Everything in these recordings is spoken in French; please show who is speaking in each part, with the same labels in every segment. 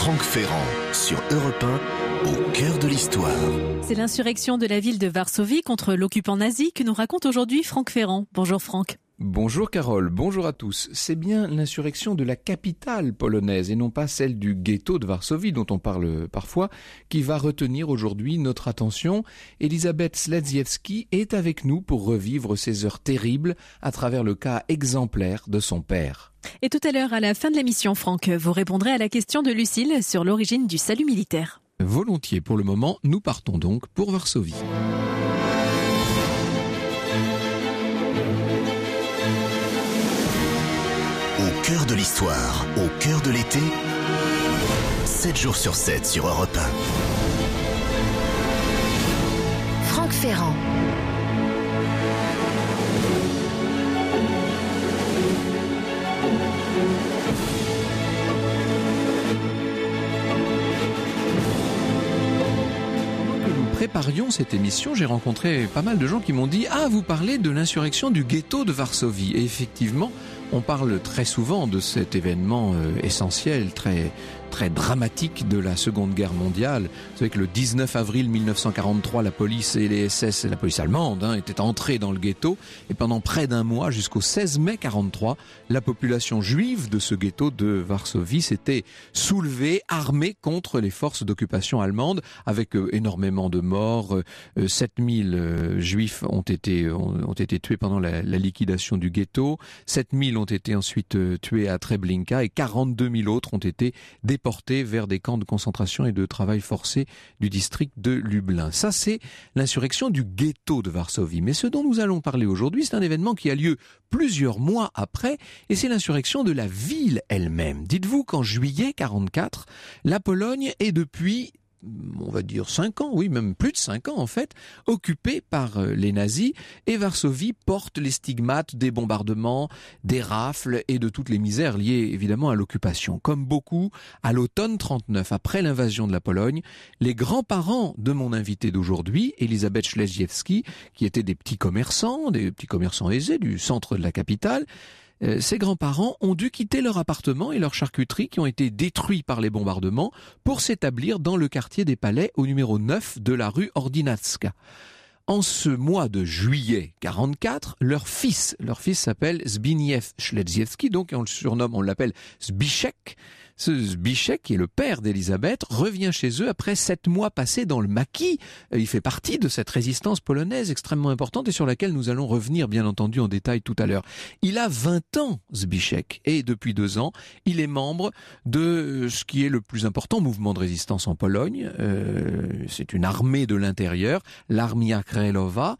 Speaker 1: Franck Ferrand sur Europe 1, au cœur de l'histoire.
Speaker 2: C'est l'insurrection de la ville de Varsovie contre l'occupant nazi que nous raconte aujourd'hui Franck Ferrand. Bonjour Franck.
Speaker 3: Bonjour Carole, bonjour à tous. C'est bien l'insurrection de la capitale polonaise et non pas celle du ghetto de Varsovie dont on parle parfois qui va retenir aujourd'hui notre attention. Elisabeth Śledziewski est avec nous pour revivre ces heures terribles à travers le cas exemplaire de son père.
Speaker 2: Et tout à l'heure, à la fin de l'émission, Franck, vous répondrez à la question de Lucille sur l'origine du salut militaire.
Speaker 3: Volontiers, pour le moment, nous partons donc pour Varsovie.
Speaker 1: Au cœur de l'histoire, au cœur de l'été, 7 jours sur 7 sur Europe 1.
Speaker 4: Franck Ferrand.
Speaker 3: Préparions cette émission, j'ai rencontré pas mal de gens qui m'ont dit « Ah, vous parlez de l'insurrection du ghetto de Varsovie ». Et effectivement, on parle très souvent de cet événement essentiel, très dramatique de la Seconde Guerre mondiale. Vous savez que le 19 avril 1943, la police et les SS, la police allemande, étaient entrés dans le ghetto. Et pendant près d'un mois, jusqu'au 16 mai 1943, la population juive de ce ghetto de Varsovie s'était soulevée, armée contre les forces d'occupation allemandes, avec énormément de morts. 7000 juifs ont été tués pendant la liquidation du ghetto. 7000 ont été ensuite tués à Treblinka et 42 000 autres ont été déportés vers des camps de concentration et de travail forcé du district de Lublin. Ça, c'est l'insurrection du ghetto de Varsovie. Mais ce dont nous allons parler aujourd'hui, c'est un événement qui a lieu plusieurs mois après, et c'est l'insurrection de la ville elle-même. Dites-vous qu'en juillet 1944, la Pologne est depuis, on va dire 5 ans, oui, même plus de 5 ans en fait, occupée par les nazis, et Varsovie porte les stigmates des bombardements, des rafles et de toutes les misères liées évidemment à l'occupation. Comme beaucoup, à l'automne 1939, après l'invasion de la Pologne, les grands-parents de mon invité d'aujourd'hui, Elisabeth Śledziewski, qui étaient des petits commerçants aisés du centre de la capitale, ces grands-parents ont dû quitter leur appartement et leur charcuterie qui ont été détruits par les bombardements pour s'établir dans le quartier des Palais au numéro 9 de la rue Ordynacka. En ce mois de juillet 1944, leur fils s'appelle Zbigniew Śledziewski, donc on l'appelle Zbiszek. Ce Zbiszek, qui est le père d'Elisabeth, revient chez eux après 7 mois passés dans le maquis. Il fait partie de cette résistance polonaise extrêmement importante et sur laquelle nous allons revenir bien entendu en détail tout à l'heure. Il a 20 ans, Zbiszek, et depuis 2 ans, il est membre de ce qui est le plus important mouvement de résistance en Pologne. C'est une armée de l'intérieur, l'Armia Krajowa.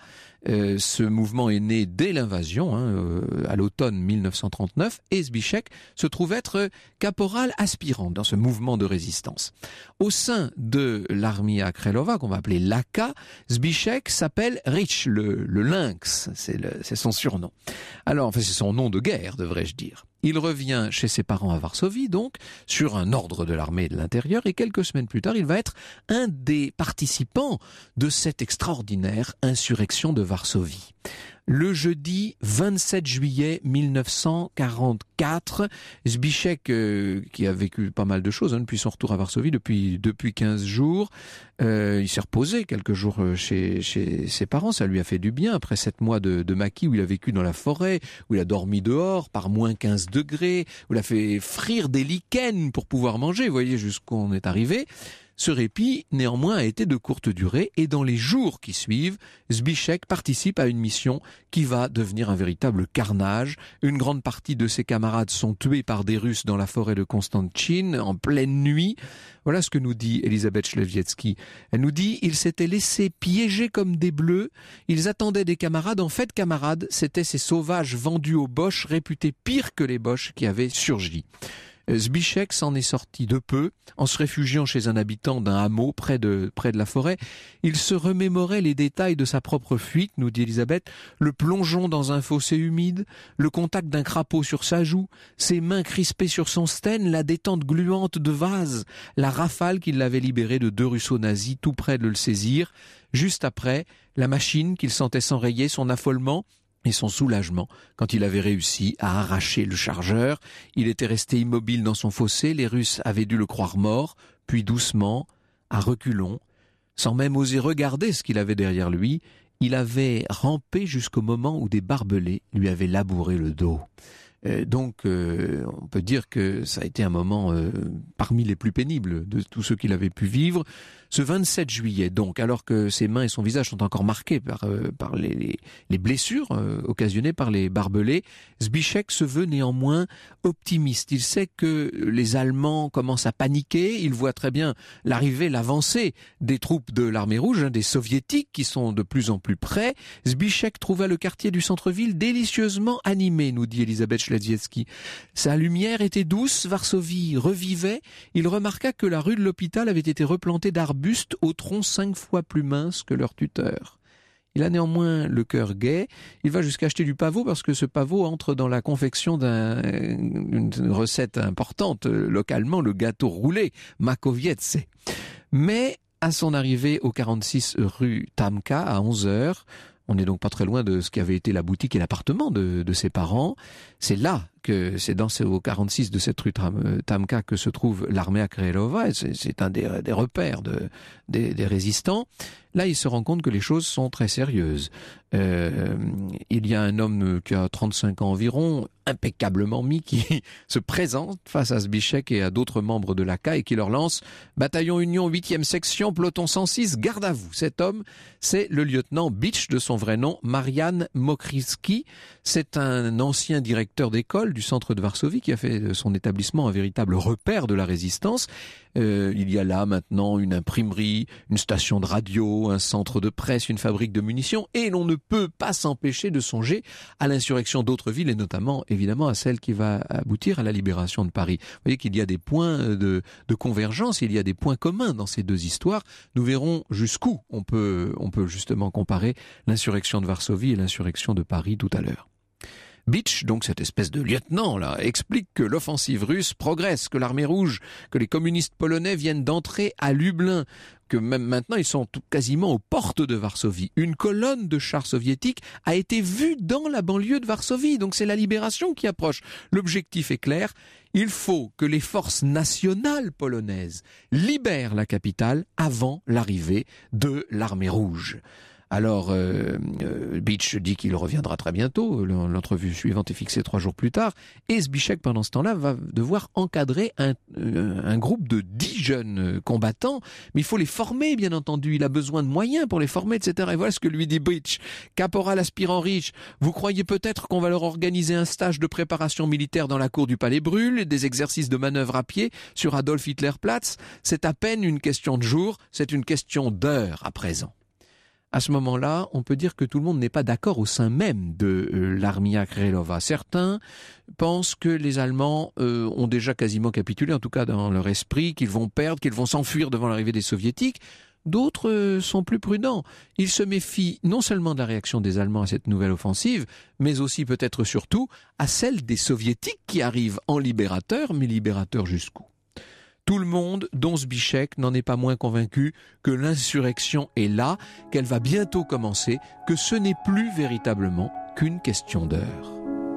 Speaker 3: Ce mouvement est né dès l'invasion, à l'automne 1939, et Zbiszek se trouve être caporal aspirant dans ce mouvement de résistance. Au sein de l'Armia Krajowa, qu'on va appeler l'AK, Zbiszek s'appelle Rich, le lynx, c'est son surnom. Alors, enfin, c'est son nom de guerre, devrais-je dire. Il revient chez ses parents à Varsovie, donc, sur un ordre de l'armée de l'intérieur, et quelques semaines plus tard, il va être un des participants de cette extraordinaire insurrection de Varsovie. Le jeudi 27 juillet 1944, Zbiszek, qui a vécu pas mal de choses depuis son retour à Varsovie, depuis 15 jours, il s'est reposé quelques jours chez ses parents, ça lui a fait du bien, après 7 mois de maquis où il a vécu dans la forêt, où il a dormi dehors par moins 15 degrés, où il a fait frire des lichens pour pouvoir manger, vous voyez jusqu'où on est arrivé. Ce répit, néanmoins, a été de courte durée et dans les jours qui suivent, Zbiszek participe à une mission qui va devenir un véritable carnage. Une grande partie de ses camarades sont tués par des Russes dans la forêt de Konstantin en pleine nuit. Voilà ce que nous dit Elisabeth Śledziewski. Elle nous dit « Ils s'étaient laissés piéger comme des bleus. Ils attendaient des camarades. En fait, camarades, c'étaient ces sauvages vendus aux Boches, réputés pires que les Boches qui avaient surgi. » Zbiszek s'en est sorti de peu, en se réfugiant chez un habitant d'un hameau près de la forêt. Il se remémorait les détails de sa propre fuite, nous dit Elisabeth, le plongeon dans un fossé humide, le contact d'un crapaud sur sa joue, ses mains crispées sur son stène, la détente gluante de vase, la rafale qui l'avait libéré de 2 Russos nazis tout près de le saisir. Juste après, la machine qu'il sentait s'enrayer, son affolement, et son soulagement quand il avait réussi à arracher le chargeur. Il était resté immobile dans son fossé, les Russes avaient dû le croire mort, puis doucement, à reculons, sans même oser regarder ce qu'il avait derrière lui, il avait rampé jusqu'au moment où des barbelés lui avaient labouré le dos. Donc, on peut dire que ça a été un moment parmi les plus pénibles de tous ceux qu'il avait pu vivre. Ce 27 juillet, donc, alors que ses mains et son visage sont encore marqués par les blessures occasionnées par les barbelés, Zbyszek se veut néanmoins optimiste. Il sait que les Allemands commencent à paniquer. Il voit très bien l'avancée des troupes de l'armée rouge, des soviétiques qui sont de plus en plus près. Zbyszek trouva le quartier du centre-ville délicieusement animé, nous dit Elisabeth Śledziecki. Sa lumière était douce, Varsovie revivait. Il remarqua que la rue de l'hôpital avait été replantée d'arbustes au tronc 5 fois plus mince que leur tuteur. Il a néanmoins le cœur gai. Il va jusqu'à acheter du pavot parce que ce pavot entre dans la confection d'une recette importante localement, le gâteau roulé, makowiece. Mais à son arrivée au 46 rue Tamka à 11h, on n'est donc pas très loin de ce qui avait été la boutique et l'appartement de ses parents. C'est au 46 de cette rue Tamka que se trouve l'armée Krylova. C'est un des repères des résistants. Là, il se rend compte que les choses sont très sérieuses. Il y a un homme qui a 35 ans environ, impeccablement mis, qui se présente face à Zbyszek et à d'autres membres de l'AK et qui leur lance « Bataillon Union 8e section, peloton 106, garde à vous ». Cet homme, c'est le lieutenant Bitch, de son vrai nom, Marian Mokrycki. C'est un ancien directeur d'école du centre de Varsovie qui a fait de son établissement un véritable repère de la résistance. Il y a là maintenant une imprimerie, une station de radio, un centre de presse, une fabrique de munitions, et l'on ne peut pas s'empêcher de songer à l'insurrection d'autres villes, et notamment évidemment à celle qui va aboutir à la libération de Paris. Vous voyez qu'il y a des points de convergence, il y a des points communs dans ces deux histoires. Nous verrons jusqu'où on peut justement comparer l'insurrection de Varsovie et l'insurrection de Paris tout à l'heure. Bitch, donc cette espèce de lieutenant là, explique que l'offensive russe progresse, que l'armée rouge, que les communistes polonais viennent d'entrer à Lublin, que même maintenant ils sont quasiment aux portes de Varsovie. Une colonne de chars soviétiques a été vue dans la banlieue de Varsovie, donc c'est la libération qui approche. L'objectif est clair, il faut que les forces nationales polonaises libèrent la capitale avant l'arrivée de l'armée rouge. Alors, Bitch dit qu'il reviendra très bientôt, l'entrevue suivante est fixée 3 jours plus tard, et Zbyszek, pendant ce temps-là, va devoir encadrer un groupe de 10 jeunes combattants, mais il faut les former, bien entendu, il a besoin de moyens pour les former, etc. Et voilà ce que lui dit Bitch. Caporal aspirant riche, vous croyez peut-être qu'on va leur organiser un stage de préparation militaire dans la cour du Palais Brûle, des exercices de manœuvre à pied sur Adolf Hitler Platz? C'est à peine une question de jours, c'est une question d'heures à présent. À ce moment-là, on peut dire que tout le monde n'est pas d'accord au sein même de l'Armia Krylova. Certains pensent que les Allemands ont déjà quasiment capitulé, en tout cas dans leur esprit, qu'ils vont perdre, qu'ils vont s'enfuir devant l'arrivée des Soviétiques. D'autres sont plus prudents. Ils se méfient non seulement de la réaction des Allemands à cette nouvelle offensive, mais aussi peut-être surtout à celle des Soviétiques qui arrivent en libérateurs, mais libérateurs jusqu'où ? Tout le monde, dont Zbyszek, n'en est pas moins convaincu que l'insurrection est là, qu'elle va bientôt commencer, que ce n'est plus véritablement qu'une question d'heure.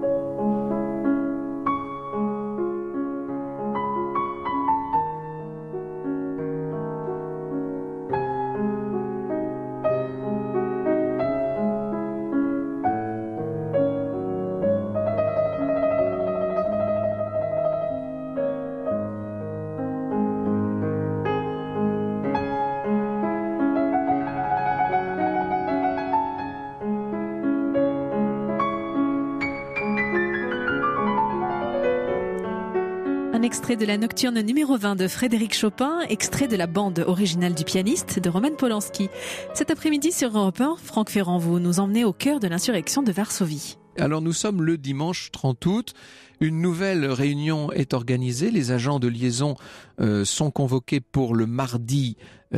Speaker 2: Un extrait de la nocturne numéro 20 de Frédéric Chopin, extrait de la bande originale du pianiste de Roman Polanski. Cet après-midi sur Europe 1, Franck Ferrand, vous nous emmenez au cœur de l'insurrection de Varsovie.
Speaker 3: Alors nous sommes le dimanche 30 août, Une nouvelle réunion est organisée. Les agents de liaison sont convoqués pour le mardi,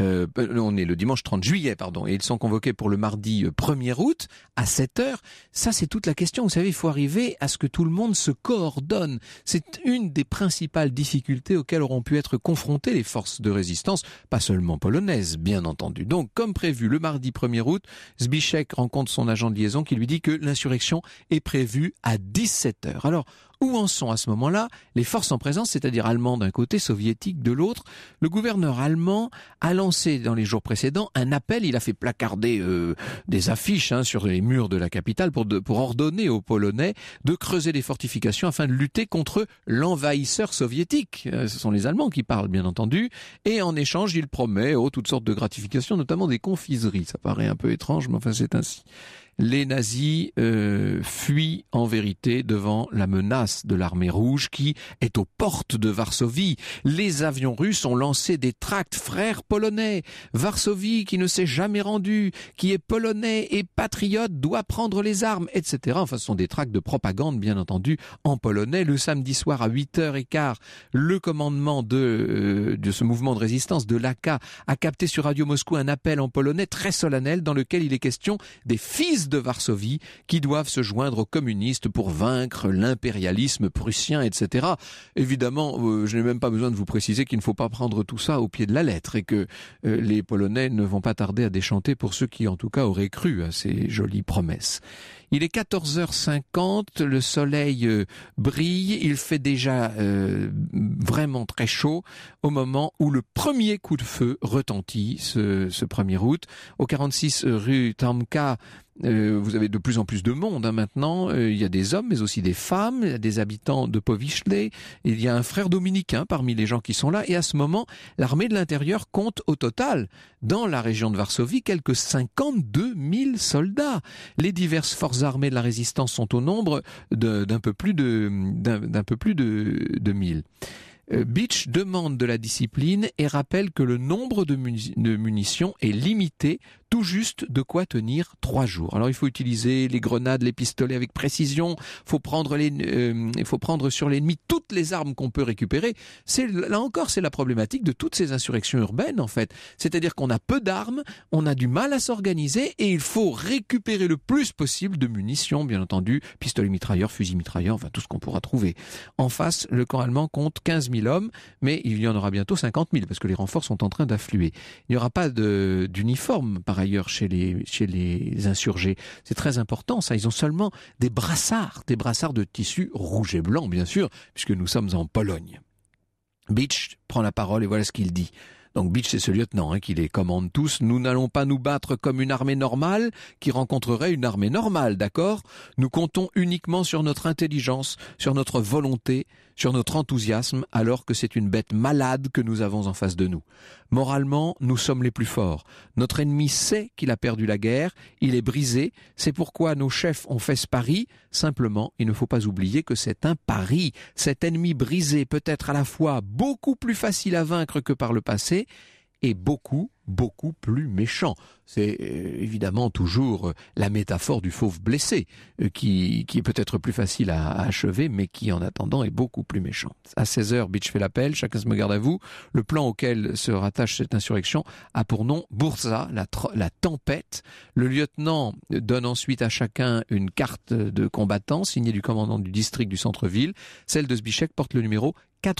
Speaker 3: on est le dimanche 30 juillet, et ils sont convoqués pour le mardi 1er août à 7h. Ça, c'est toute la question. Vous savez, il faut arriver à ce que tout le monde se coordonne. C'est une des principales difficultés auxquelles auront pu être confrontées les forces de résistance, pas seulement polonaises, bien entendu. Donc, comme prévu, le mardi 1er août, Zbigniew rencontre son agent de liaison qui lui dit que l'insurrection est prévue à 17h. Alors, où en sont à ce moment-là les forces en présence, c'est-à-dire allemandes d'un côté, soviétiques de l'autre? Le gouverneur allemand a lancé dans les jours précédents un appel, il a fait placarder des affiches sur les murs de la capitale pour ordonner aux Polonais de creuser des fortifications afin de lutter contre l'envahisseur soviétique. Ce sont les Allemands qui parlent, bien entendu, et en échange, il promet toutes sortes de gratifications, notamment des confiseries. Ça paraît un peu étrange, mais enfin c'est ainsi. Les nazis fuient en vérité devant la menace de l'armée rouge qui est aux portes de Varsovie. Les avions russes ont lancé des tracts frères polonais. Varsovie qui ne s'est jamais rendue, qui est polonais et patriote doit prendre les armes, etc. Enfin, ce sont des tracts de propagande, bien entendu, en polonais. Le samedi soir à 8h15, le commandement de ce mouvement de résistance de l'AK a capté sur Radio Moscou un appel en polonais très solennel dans lequel il est question des fils de Varsovie qui doivent se joindre aux communistes pour vaincre l'impérialisme prussien, etc. Évidemment, je n'ai même pas besoin de vous préciser qu'il ne faut pas prendre tout ça au pied de la lettre et que les Polonais ne vont pas tarder à déchanter pour ceux qui en tout cas auraient cru à ces jolies promesses. Il est 14h50, le soleil brille, il fait déjà vraiment très chaud au moment où le premier coup de feu retentit ce 1er août. Au 46 rue Tamka, vous avez de plus en plus de monde maintenant, il y a des hommes mais aussi des femmes, il y a des habitants de Powierzchny, il y a un frère dominicain parmi les gens qui sont là et à ce moment l'armée de l'intérieur compte au total dans la région de Varsovie quelques 52 000 soldats. Les diverses forces armées de la résistance sont au nombre d'un peu plus de 1000. Bitsch demande de la discipline et rappelle que le nombre de munitions est limité, tout juste de quoi tenir 3 jours. Alors il faut utiliser les grenades, les pistolets avec précision, il faut prendre sur l'ennemi toutes les armes qu'on peut récupérer. Là encore, c'est la problématique de toutes ces insurrections urbaines en fait. C'est-à-dire qu'on a peu d'armes, on a du mal à s'organiser et il faut récupérer le plus possible de munitions, bien entendu, pistolets mitrailleurs, fusils mitrailleurs, enfin tout ce qu'on pourra trouver. En face, le camp allemand compte 15 000 hommes, mais il y en aura bientôt 50 000 parce que les renforts sont en train d'affluer. Il n'y aura pas d'uniforme par ailleurs chez les insurgés. C'est très important ça, ils ont seulement des brassards de tissu rouge et blanc bien sûr, puisque nous sommes en Pologne. Bitsch prend la parole et voilà ce qu'il dit. Donc Bitsch, c'est ce lieutenant qui les commande tous. Nous n'allons pas nous battre comme une armée normale qui rencontrerait une armée normale, d'accord ? Nous comptons uniquement sur notre intelligence, sur notre volonté, sur notre enthousiasme, alors que c'est une bête malade que nous avons en face de nous. Moralement, nous sommes les plus forts. Notre ennemi sait qu'il a perdu la guerre, il est brisé, c'est pourquoi nos chefs ont fait ce pari. Simplement, il ne faut pas oublier que c'est un pari. Cet ennemi brisé peut être à la fois beaucoup plus facile à vaincre que par le passé, et beaucoup plus méchant. C'est évidemment toujours la métaphore du fauve blessé, qui est peut-être plus facile à achever, mais qui en attendant est beaucoup plus méchant. À 16h, Bitsch fait l'appel, chacun se me garde à vous. Le plan auquel se rattache cette insurrection a pour nom Burza, la tempête. Le lieutenant donne ensuite à chacun une carte de combattant signée du commandant du district du centre-ville. Celle de Zbigniew porte le numéro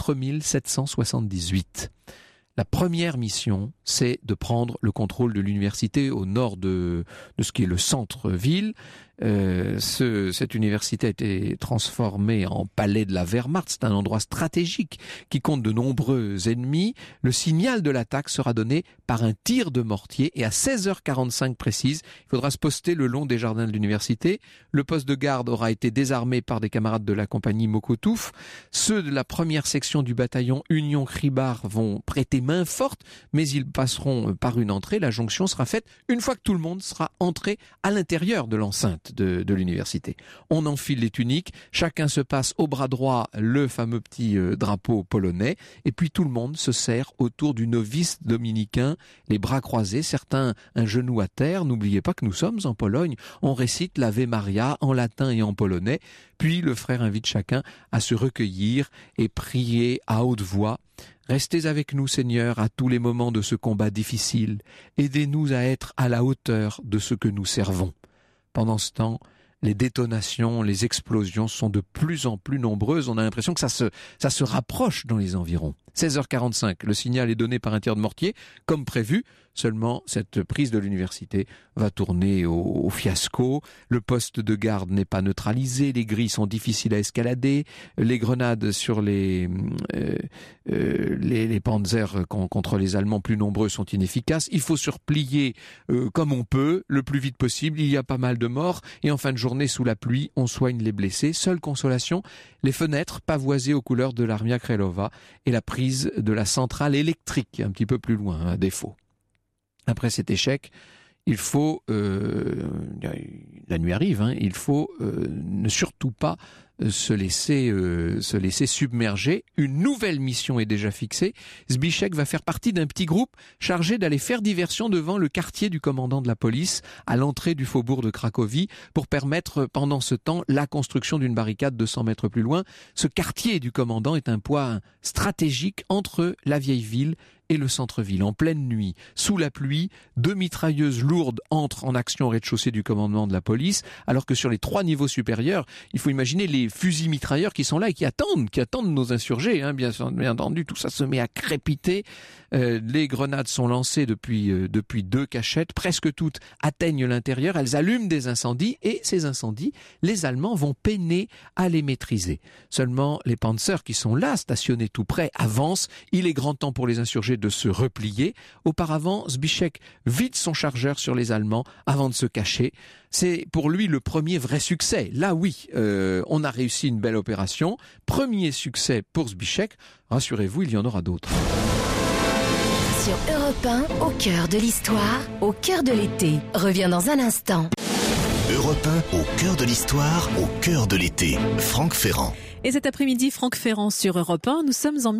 Speaker 3: 4778. La première mission, c'est de prendre le contrôle de l'université au nord de ce qui est le centre-ville. Cette université a été transformée en palais de la Wehrmacht. C'est un endroit stratégique qui compte de nombreux ennemis. Le signal de l'attaque sera donné par un tir de mortier et à 16h45 précise, il faudra se poster le long des jardins de l'université. Le poste de garde aura été désarmé par des camarades de la compagnie Mokotów. Ceux de la première section du bataillon Union Kribar vont prêter main forte, mais ils passeront par une entrée. La jonction sera faite une fois que tout le monde sera entré à l'intérieur de l'enceinte. enceinte de l'université. On enfile les tuniques, chacun se passe au bras droit le fameux petit drapeau polonais, et puis tout le monde se serre autour du novice dominicain, les bras croisés, certains un genou à terre. N'oubliez pas que nous sommes en Pologne, on récite l'Ave Maria en latin et en polonais, puis le frère invite chacun à se recueillir et prier à haute voix. Restez avec nous, Seigneur, à tous les moments de ce combat difficile. Aidez-nous à être à la hauteur de ce que nous servons. Pendant ce temps, les détonations, les explosions sont de plus en plus nombreuses. On a l'impression que ça se rapproche dans les environs. 16h45, le signal est donné par un tir de mortier, comme prévu. Seulement, cette prise de l'université va tourner au fiasco. Le poste de garde n'est pas neutralisé, les grilles sont difficiles à escalader, les grenades sur les panzers contre les Allemands plus nombreux sont inefficaces. Il faut se replier comme on peut, le plus vite possible. Il y a pas mal de morts et en fin de journée, sous la pluie, on soigne les blessés. Seule consolation, les fenêtres pavoisées aux couleurs de l'Armia Krajova et la prise de la centrale électrique un petit peu plus loin, à défaut. Après cet échec, il faut, la nuit arrive, il faut ne surtout pas se laisser submerger. Une nouvelle mission est déjà fixée. Zbigniew va faire partie d'un petit groupe chargé d'aller faire diversion devant le quartier du commandant de la police à l'entrée du faubourg de Cracovie pour permettre pendant ce temps la construction d'une barricade de 100 mètres plus loin. Ce quartier du commandant est un point stratégique entre la vieille ville et le centre-ville. En pleine nuit, sous la pluie, 2 mitrailleuses lourdes entrent en action au rez-de-chaussée du commandement de la police, alors que sur les 3 niveaux supérieurs, il faut imaginer les fusils mitrailleurs qui sont là et qui attendent nos insurgés. Bien entendu, tout ça se met à crépiter. Les grenades sont lancées depuis 2 cachettes. Presque toutes atteignent l'intérieur. Elles allument des incendies et ces incendies, les Allemands vont peiner à les maîtriser. Seulement, les panzers qui sont là, stationnés tout près, avancent. Il est grand temps pour les insurgés de se replier. Auparavant, Zbigniew vide son chargeur sur les Allemands avant de se cacher. C'est pour lui le premier vrai succès. Là oui, on a réussi une belle opération. Premier succès pour Zbigniew. Rassurez-vous, il y en aura d'autres.
Speaker 4: Sur Europe 1, au cœur de l'histoire, au cœur de l'été. Reviens dans un instant.
Speaker 1: Europe 1, au cœur de l'histoire, au cœur de l'été. Franck Ferrand.
Speaker 2: Et cet après-midi, Franck Ferrand sur Europe 1, nous sommes en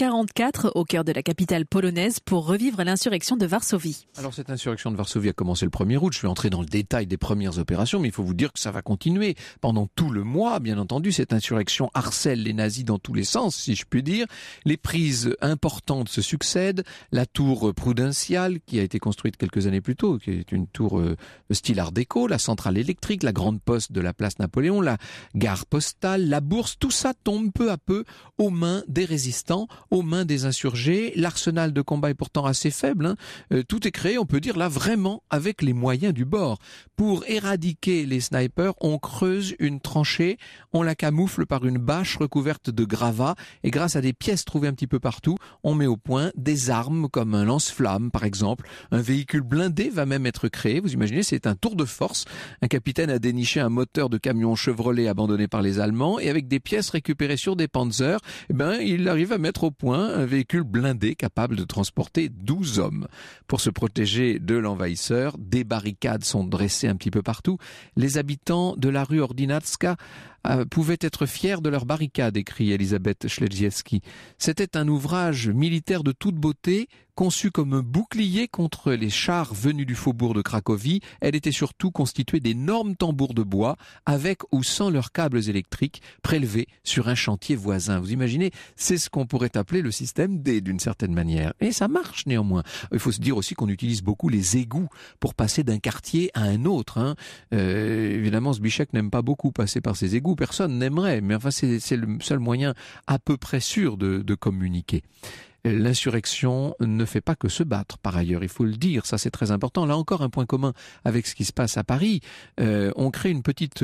Speaker 2: 1944 au cœur de la capitale polonaise pour revivre l'insurrection de Varsovie.
Speaker 3: Alors cette insurrection de Varsovie a commencé le 1er août, je vais entrer dans le détail des premières opérations, mais il faut vous dire que ça va continuer pendant tout le mois, bien entendu. Cette insurrection harcèle les nazis dans tous les sens, si je puis dire. Les prises importantes se succèdent, la tour Prudential qui a été construite quelques années plus tôt, qui est une tour de style art déco, la centrale électrique, la grande poste de la place Napoléon, la gare postale, la bourse, tout ça tombe peu à peu aux mains des résistants, aux mains des insurgés. L'arsenal de combat est pourtant assez faible. Tout est créé, on peut dire là, vraiment avec les moyens du bord. Pour éradiquer les snipers, on creuse une tranchée, on la camoufle par une bâche recouverte de gravats et grâce à des pièces trouvées un petit peu partout, on met au point des armes comme un lance-flamme par exemple. Un véhicule blindé va même être créé. Vous imaginez, c'est un tour de force. Un capitaine a déniché un moteur de camion Chevrolet abandonné par les Allemands et avec des pièces récupérées sur des Panzers, il arrive à mettre au point un véhicule blindé capable de transporter 12 hommes. Pour se protéger de l'envahisseur, des barricades sont dressées un petit peu partout. Les habitants de la rue Ordinacka pouvaient être fiers de leur barricade, écrit Elisabeth Śledziewski. C'était un ouvrage militaire de toute beauté, conçu comme un bouclier contre les chars venus du faubourg de Cracovie. Elle était surtout constituée d'énormes tambours de bois, avec ou sans leurs câbles électriques, prélevés sur un chantier voisin. Vous imaginez, c'est ce qu'on pourrait appeler le système D d'une certaine manière. Et ça marche néanmoins. Il faut se dire aussi qu'on utilise beaucoup les égouts pour passer d'un quartier à un autre. Évidemment, Zbigniew n'aime pas beaucoup passer par ces égouts. Personne n'aimerait, mais enfin c'est le seul moyen à peu près sûr de communiquer. L'insurrection ne fait pas que se battre, par ailleurs, il faut le dire, ça c'est très important. Là encore, un point commun avec ce qui se passe à Paris. On crée une petite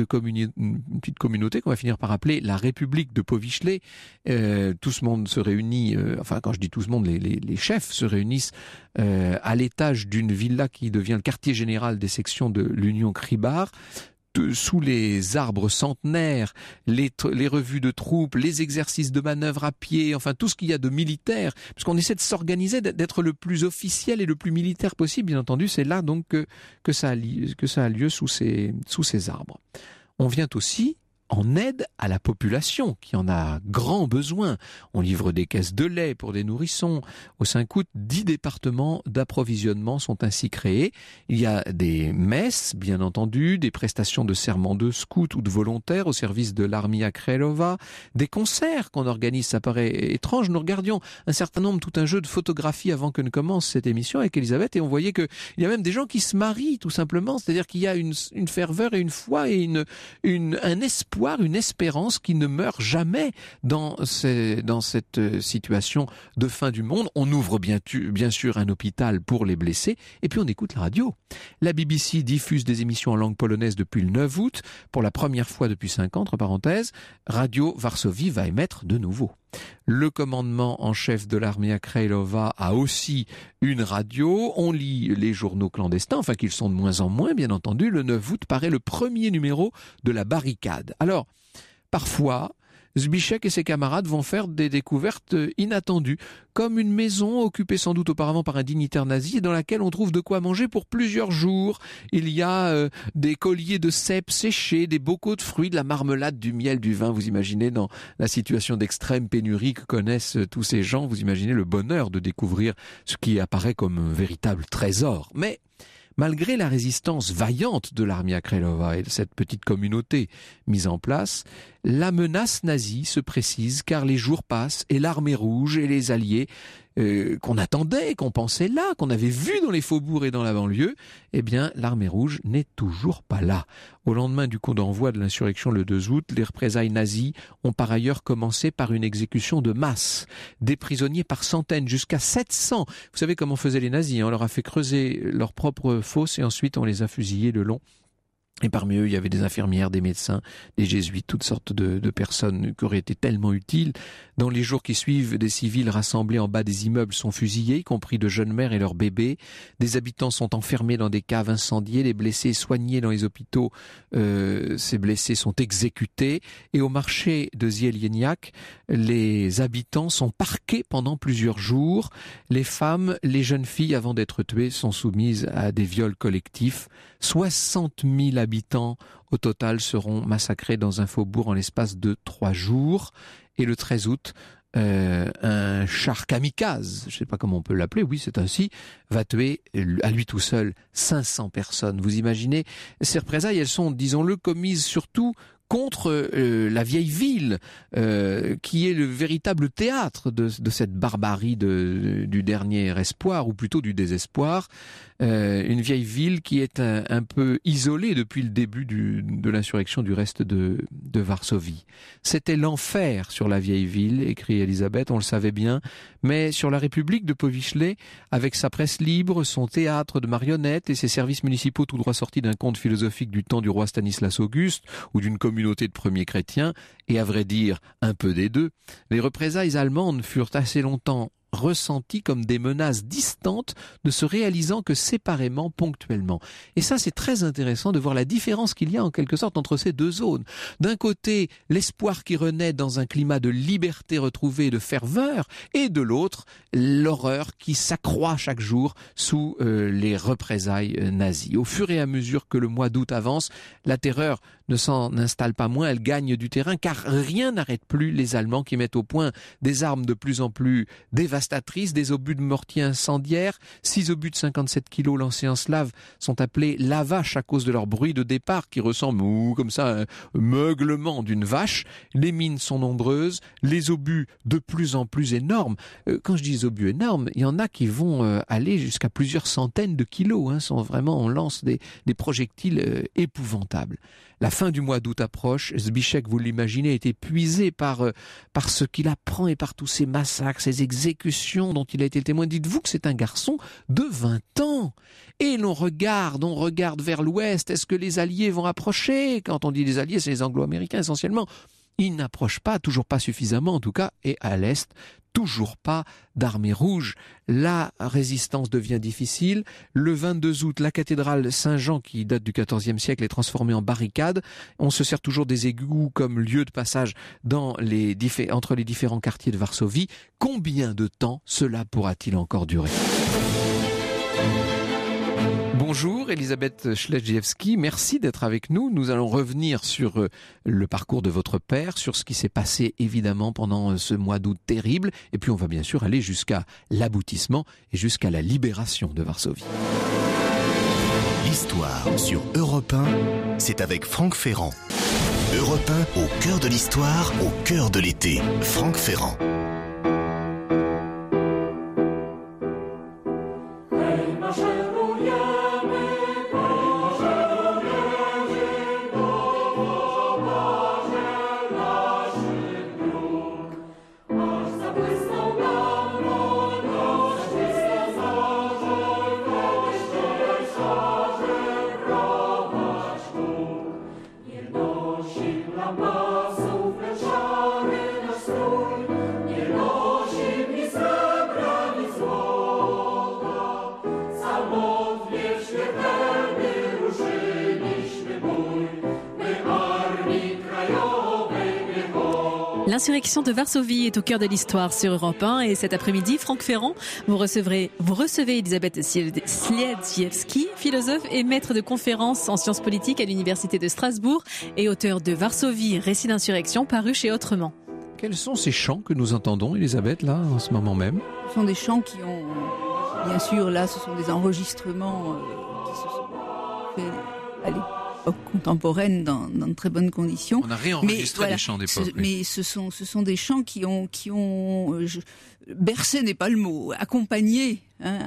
Speaker 3: communauté qu'on va finir par appeler la République de Powiśle. Tout ce monde se réunit, quand je dis tout ce monde, les chefs se réunissent à l'étage d'une villa qui devient le quartier général des sections de l'Union Kribar. sous les arbres centenaires, les revues de troupes, les exercices de manœuvre à pied, enfin tout ce qu'il y a de militaire, puisqu'on essaie de s'organiser, d'être le plus officiel et le plus militaire possible, bien entendu, c'est là donc que ça a lieu sous ces arbres. On vient aussi en aide à la population qui en a grand besoin. On livre des caisses de lait pour des nourrissons. Au 5 août, 10 départements d'approvisionnement sont ainsi créés. Il y a des messes, bien entendu, des prestations de serment de scouts ou de volontaires au service de l'Armia Krajova, des concerts qu'on organise. Ça paraît étrange. Nous regardions un certain nombre, tout un jeu de photographies avant que ne commence cette émission avec Elisabeth, et on voyait qu'il y a même des gens qui se marient, tout simplement. C'est-à-dire qu'il y a une ferveur et une foi et un espoir, une espérance qui ne meurt jamais dans cette situation de fin du monde. On ouvre bien sûr un hôpital pour les blessés, et puis on écoute la radio. La BBC diffuse des émissions en langue polonaise depuis le 9 août, pour la première fois depuis 5 ans, entre parenthèses. Radio Varsovie va émettre de nouveau. Le commandement en chef de l'Armia Krajova a aussi une radio. On lit les journaux clandestins, enfin qu'ils sont de moins en moins, bien entendu. Le 9 août paraît le premier numéro de La Barricade. Alors, parfois, Zbigniew et ses camarades vont faire des découvertes inattendues, comme une maison occupée sans doute auparavant par un dignitaire nazi, dans laquelle on trouve de quoi manger pour plusieurs jours. Il y a des colliers de cèpes séchés, des bocaux de fruits, de la marmelade, du miel, du vin. Vous imaginez, dans la situation d'extrême pénurie que connaissent tous ces gens, vous imaginez le bonheur de découvrir ce qui apparaît comme un véritable trésor. Mais malgré la résistance vaillante de l'Armia Krajova et de cette petite communauté mise en place, la menace nazie se précise, car les jours passent et l'armée rouge et les alliés qu'on attendait, qu'on pensait là, qu'on avait vu dans les faubourgs et dans la banlieue, eh bien l'armée rouge n'est toujours pas là. Au lendemain du coup d'envoi de l'insurrection le 2 août, les représailles nazies ont par ailleurs commencé par une exécution de masse. Des prisonniers par centaines, jusqu'à 700. Vous savez comment faisaient les nazis, on leur a fait creuser leur propre fosse et ensuite on les a fusillés le long. Et parmi eux, il y avait des infirmières, des médecins, des jésuites, toutes sortes de personnes qui auraient été tellement utiles. Dans les jours qui suivent, des civils rassemblés en bas des immeubles sont fusillés, y compris de jeunes mères et leurs bébés. Des habitants sont enfermés dans des caves incendiées, les blessés soignés dans les hôpitaux, ces blessés sont exécutés. Et au marché de Zieleniak, les habitants sont parqués pendant plusieurs jours. Les femmes, les jeunes filles, avant d'être tuées, sont soumises à des viols collectifs. 60 000 habitants au total seront massacrés dans un faubourg en l'espace de 3 jours. Et le 13 août, un char kamikaze, je ne sais pas comment on peut l'appeler, oui c'est ainsi, va tuer à lui tout seul 500 personnes. Vous imaginez, ces représailles, elles sont, disons-le, commises surtout contre la vieille ville, qui est le véritable théâtre de cette barbarie du dernier espoir, ou plutôt du désespoir. Une vieille ville qui est un peu isolée depuis le début de l'insurrection du reste de Varsovie. C'était l'enfer sur la vieille ville, écrit Elisabeth, on le savait bien, mais sur la République de Powiśle, avec sa presse libre, son théâtre de marionnettes et ses services municipaux tout droit sortis d'un conte philosophique du temps du roi Stanislas Auguste ou d'une communauté de premiers chrétiens, et à vrai dire un peu des deux, les représailles allemandes furent assez longtemps ressenties comme des menaces distantes, ne se réalisant que séparément, ponctuellement. Et ça, c'est très intéressant de voir la différence qu'il y a en quelque sorte entre ces deux zones. D'un côté, l'espoir qui renaît dans un climat de liberté retrouvée et de ferveur, et de l'autre, l'horreur qui s'accroît chaque jour sous les représailles nazies. Au fur et à mesure que le mois d'août avance, la terreur ne s'en installe pas moins, elle gagne du terrain, car rien n'arrête plus les Allemands qui mettent au point des armes de plus en plus dévastatrices, des obus de mortier incendiaires. 6 obus de 57 kilos lancés en slave sont appelés la vache à cause de leur bruit de départ qui ressemble comme ça à un meuglement d'une vache. Les mines sont nombreuses, les obus de plus en plus énormes. Quand je dis obus énormes, il y en a qui vont aller jusqu'à plusieurs centaines de kilos. Sont vraiment, on lance des projectiles épouvantables. La fin du mois d'août approche. Zbigniew, vous l'imaginez, est épuisé par ce qu'il apprend et par tous ces massacres, ces exécutions dont il a été le témoin. Dites-vous que c'est un garçon de 20 ans. Et on regarde vers l'ouest. Est-ce que les Alliés vont approcher? Quand on dit les Alliés, c'est les Anglo-Américains essentiellement. il n'approche pas, toujours pas suffisamment en tout cas, et à l'est, toujours pas d'armée rouge. La résistance devient difficile. Le 22 août, la cathédrale Saint-Jean, qui date du XIVe siècle, est transformée en barricade. On se sert toujours des égouts comme lieu de passage entre les différents quartiers de Varsovie. Combien de temps cela pourra-t-il encore durer ? Bonjour Elisabeth Śledziewski, merci d'être avec nous. Nous allons revenir sur le parcours de votre père, sur ce qui s'est passé évidemment pendant ce mois d'août terrible. Et puis on va bien sûr aller jusqu'à l'aboutissement et jusqu'à la libération de Varsovie.
Speaker 1: L'histoire sur Europe 1, c'est avec Franck Ferrand. Europe 1, au cœur de l'histoire, au cœur de l'été. Franck Ferrand.
Speaker 2: L'insurrection de Varsovie est au cœur de l'histoire sur Europe 1 et cet après-midi, Franck Ferrand, vous recevez Elisabeth Śledziewski, philosophe et maître de conférences en sciences politiques à l'Université de Strasbourg et auteur de Varsovie, récit d'insurrection paru chez Autrement.
Speaker 3: Quels sont ces chants que nous entendons, Elisabeth, là, en ce moment même ?
Speaker 5: Ce sont des chants qui ont, bien sûr, là, ce sont des enregistrements qui se sont faits à l'époque contemporaine dans de très bonnes conditions.
Speaker 3: On a réenregistré les chants d'époque.
Speaker 5: Mais ce sont des chants qui ont bercé n'est pas le mot, accompagné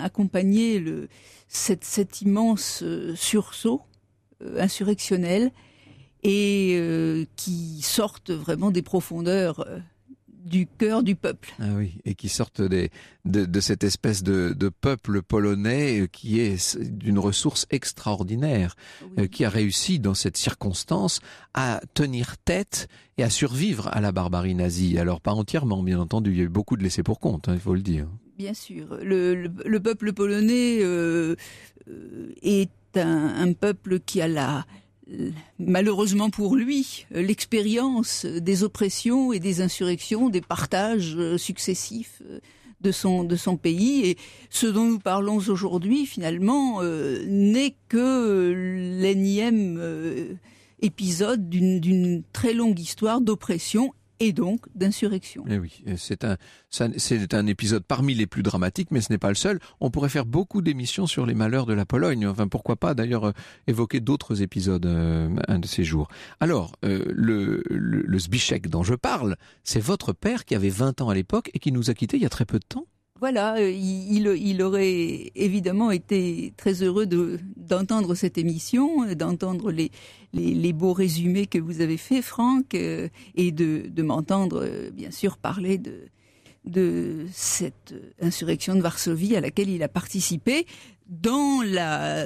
Speaker 5: cet immense sursaut insurrectionnel et qui sortent vraiment des profondeurs du cœur du peuple.
Speaker 3: Ah oui, et qui sortent de cette espèce de peuple polonais qui est d'une ressource extraordinaire, oui. Qui a réussi dans cette circonstance à tenir tête et à survivre à la barbarie nazie. Alors pas entièrement, bien entendu, il y a eu beaucoup de laissés pour compte, il faut le dire.
Speaker 5: Bien sûr, le peuple polonais est un peuple qui a malheureusement pour lui, l'expérience des oppressions et des insurrections, des partages successifs de son pays. Et ce dont nous parlons aujourd'hui, finalement, n'est que l'énième épisode d'une très longue histoire d'oppression et donc d'insurrection.
Speaker 3: Eh oui, c'est un épisode parmi les plus dramatiques, mais ce n'est pas le seul. On pourrait faire beaucoup d'émissions sur les malheurs de la Pologne. Enfin, pourquoi pas d'ailleurs évoquer d'autres épisodes un de ces jours. Alors, le Zbigniew dont je parle, c'est votre père qui avait 20 ans à l'époque et qui nous a quittés il y a très peu de temps.
Speaker 5: Voilà, il aurait évidemment été très heureux d'entendre cette émission, d'entendre les beaux résumés que vous avez faits, Franck, et de m'entendre, bien sûr, parler de cette insurrection de Varsovie à laquelle il a participé dans la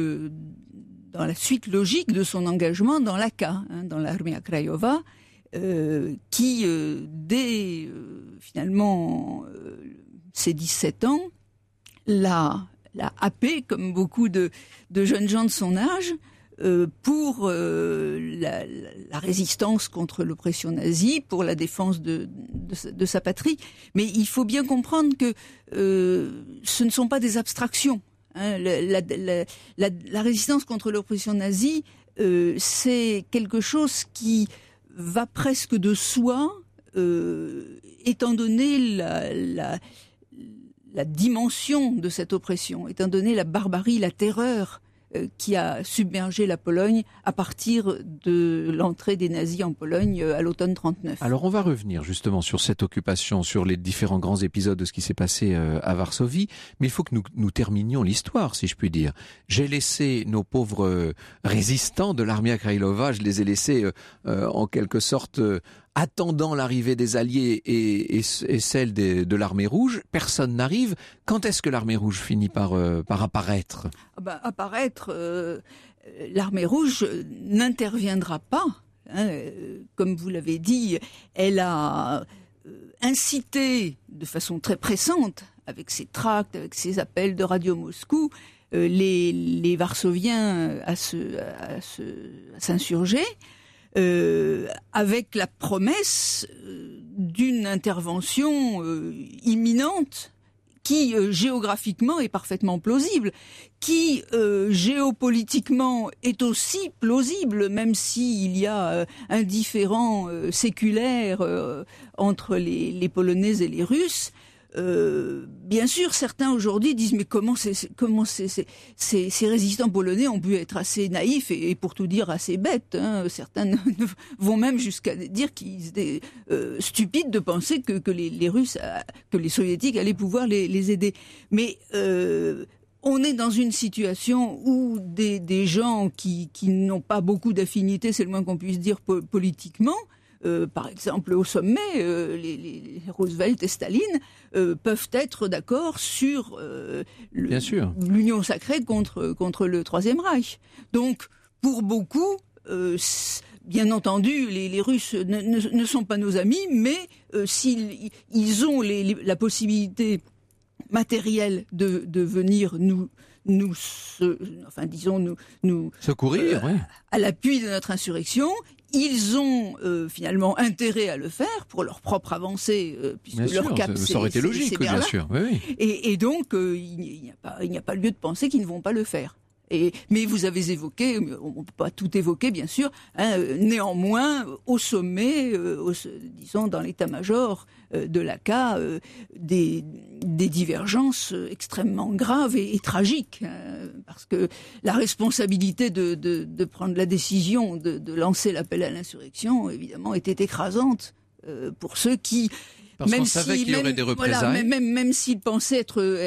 Speaker 5: suite logique de son engagement dans l'AKA, dans l'Armia Krajowa, qui, dès finalement ses 17 ans, l'a happé, comme beaucoup de jeunes gens de son âge, pour la résistance contre l'oppression nazie, pour la défense de sa patrie. Mais il faut bien comprendre que ce ne sont pas des abstractions. La résistance contre l'oppression nazie, c'est quelque chose qui va presque de soi, étant donné la dimension de cette oppression, étant donné la barbarie, la terreur qui a submergé la Pologne à partir de l'entrée des nazis en Pologne à l'automne 1939.
Speaker 3: Alors on va revenir justement sur cette occupation, sur les différents grands épisodes de ce qui s'est passé à Varsovie, mais il faut que nous terminions l'histoire, si je puis dire. J'ai laissé nos pauvres résistants de l'Armia Krajowa, je les ai laissés en quelque sorte attendant l'arrivée des Alliés et celle de l'Armée Rouge. Personne n'arrive. Quand est-ce que l'Armée Rouge finit par apparaître ?
Speaker 5: L'Armée Rouge n'interviendra pas. Comme vous l'avez dit, elle a incité de façon très pressante, avec ses tracts, avec ses appels de Radio Moscou, les Varsoviens à s'insurger, avec la promesse d'une intervention imminente qui géographiquement est parfaitement plausible, qui géopolitiquement est aussi plausible, même s'il y a un différend séculaire entre les Polonais et les Russes. Bien sûr, certains aujourd'hui disent mais comment ces résistants polonais ont pu être assez naïfs et pour tout dire assez bêtes. Certains vont même jusqu'à dire qu'ils étaient stupides de penser que les Russes, que les Soviétiques allaient pouvoir les aider. Mais on est dans une situation où des gens qui n'ont pas beaucoup d'affinités, c'est le moins qu'on puisse dire politiquement. Par exemple, au sommet, les Roosevelt et Staline peuvent être d'accord sur l'union sacrée contre le Troisième Reich. Donc, pour beaucoup, bien entendu, les Russes ne sont pas nos amis, mais s'ils ont la possibilité matérielle de venir nous
Speaker 3: secourir, oui,
Speaker 5: à l'appui de notre insurrection, ils ont finalement intérêt à le faire pour leur propre avancée, puisque
Speaker 3: bien
Speaker 5: leur cap,
Speaker 3: ça aurait été logique, bien sûr. Oui.
Speaker 5: Et donc, il n'y a pas lieu de penser qu'ils ne vont pas le faire. Mais vous avez évoqué, on ne peut pas tout évoquer bien sûr, néanmoins au sommet, disons dans l'état-major de l'AK, des divergences extrêmement graves et tragiques, parce que la responsabilité de prendre la décision de lancer l'appel à l'insurrection, évidemment, était écrasante pour ceux qui...
Speaker 3: Parce qu'on savait qu'il y aurait des représailles.
Speaker 5: Voilà, même s'ils pensaient